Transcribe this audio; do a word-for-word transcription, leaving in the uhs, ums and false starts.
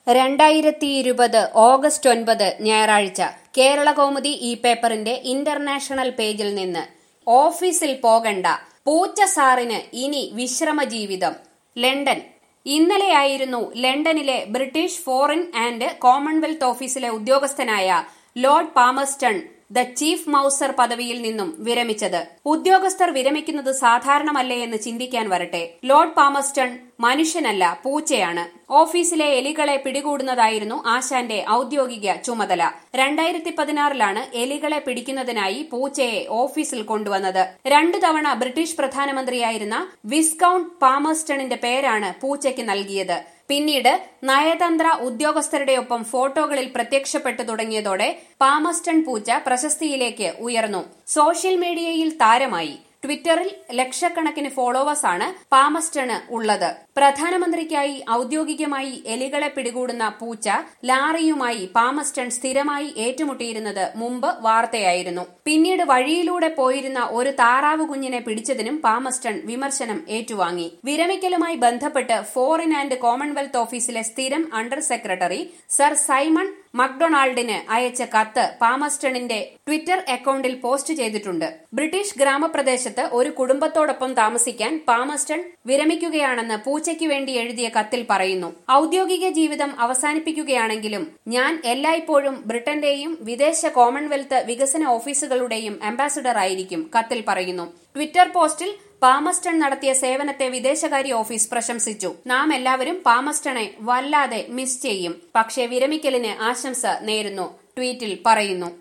രണ്ടായിരത്തി ഇരുപത് ഓഗസ്റ്റ് ഒൻപത് ഞായറാഴ്ച കേരളകൗമുദി ഈ പേപ്പറിന്റെ ഇന്റർനാഷണൽ പേജിൽ നിന്ന് ഓഫീസിൽ പോകണ്ട, പൂച്ച സാറിന് ഇനി വിശ്രമജീവിതം. ലണ്ടൻ. ഇന്നലെയായിരുന്നു ലണ്ടനിലെ ബ്രിട്ടീഷ് ഫോറിൻ ആൻഡ് കോമൺവെൽത്ത് ഓഫീസിലെ ഉദ്യോഗസ്ഥനായ Lord Palmerston the chief mouser പദവിയിൽ നിന്നും വിരമിച്ചത്. ഉദ്യോഗസ്ഥർ വിരമിക്കുന്നത് സാധാരണമല്ലേ എന്ന് ചിന്തിക്കാൻ വരട്ടെ. ലോർഡ് പാമർസ്റ്റൺ മനുഷ്യനല്ല, പൂച്ചയാണ്. ഓഫീസിലെ എലികളെ പിടികൂടുന്നതായിരുന്നു ആശാന്റെ ഔദ്യോഗിക ചുമതല. രണ്ടായിരത്തി പതിനാറിലാണ് എലികളെ പിടിക്കുന്നതിനായി പൂച്ചയെ ഓഫീസിൽ കൊണ്ടുവന്നത്. രണ്ടു തവണ ബ്രിട്ടീഷ് പ്രധാനമന്ത്രിയായിരുന്ന വിസ്കൌണ്ട് പാമർസ്റ്റണിന്റെ പേരാണ് പൂച്ചയ്ക്ക് നൽകിയത്. പിന്നീട് നയതന്ത്ര ഉദ്യോഗസ്ഥരുടെയൊപ്പം ഫോട്ടോകളിൽ പ്രത്യക്ഷപ്പെട്ടു തുടങ്ങിയതോടെ പാമർസ്റ്റൺ പൂച്ച പ്രശസ്തിയിലേക്ക് ഉയർന്നു. സോഷ്യൽ മീഡിയയിൽ താരമായി. ട്വിറ്ററിൽ ലക്ഷക്കണക്കിന് ഫോളോവേഴ്സാണ് പാമർസ്റ്റണ് ഉള്ളത്. പ്രധാനമന്ത്രിക്കായി ഔദ്യോഗികമായി എലികളെ പിടികൂടുന്ന പൂച്ച ലാറിയുമായി പാമർസ്റ്റൺ സ്ഥിരമായി ഏറ്റുമുട്ടിയിരുന്നത് മുമ്പ് വാർത്തയായിരുന്നു. പിന്നീട് വഴിയിലൂടെ പോയിരുന്ന ഒരു താറാവ് കുഞ്ഞിനെ പിടിച്ചതിനും പാമർസ്റ്റൺ വിമർശനം ഏറ്റുവാങ്ങി. വിരമിക്കലുമായി ബന്ധപ്പെട്ട് ഫോറിൻ ആൻഡ് കോമൺവെൽത്ത് ഓഫീസിലെ സ്ഥിരം അണ്ടർ സെക്രട്ടറി സർ സൈമൺ മക്ഡൊണാൾഡിന് അയച്ച കത്ത് പാമർസ്റ്റണിന്റെ ട്വിറ്റർ അക്കൌണ്ടിൽ പോസ്റ്റ് ചെയ്തിട്ടുണ്ട്. ബ്രിട്ടീഷ് ഗ്രാമപ്രദേശത്ത് ഒരു കുടുംബത്തോടൊപ്പം താമസിക്കാൻ പാമർസ്റ്റൺ വിരമിക്കുകയാണെന്ന് പൂച്ചയ്ക്ക് വേണ്ടി എഴുതിയ കത്തിൽ പറയുന്നു. ഔദ്യോഗിക ജീവിതം അവസാനിപ്പിക്കുകയാണെങ്കിലും ഞാൻ എല്ലായ്പ്പോഴും ബ്രിട്ടന്റെയും വിദേശ കോമൺവെൽത്ത് വികസന ഓഫീസുകളുടെയും അംബാസഡർ ആയിരിക്കും, കത്തിൽ പറയുന്നു. ട്വിറ്റർ പോസ്റ്റിൽ പാമർസ്റ്റൺ നടത്തിയ സേവനത്തെ വിദേശകാര്യ ഓഫീസ് പ്രശംസിച്ചു. നാം എല്ലാവരും പാമർസ്റ്റണെ വല്ലാതെ മിസ് ചെയ്യും, പക്ഷേ വിരമിക്കലിന് ആശംസ നേരുന്നു ട്വീറ്റിൽ പറയുന്നു.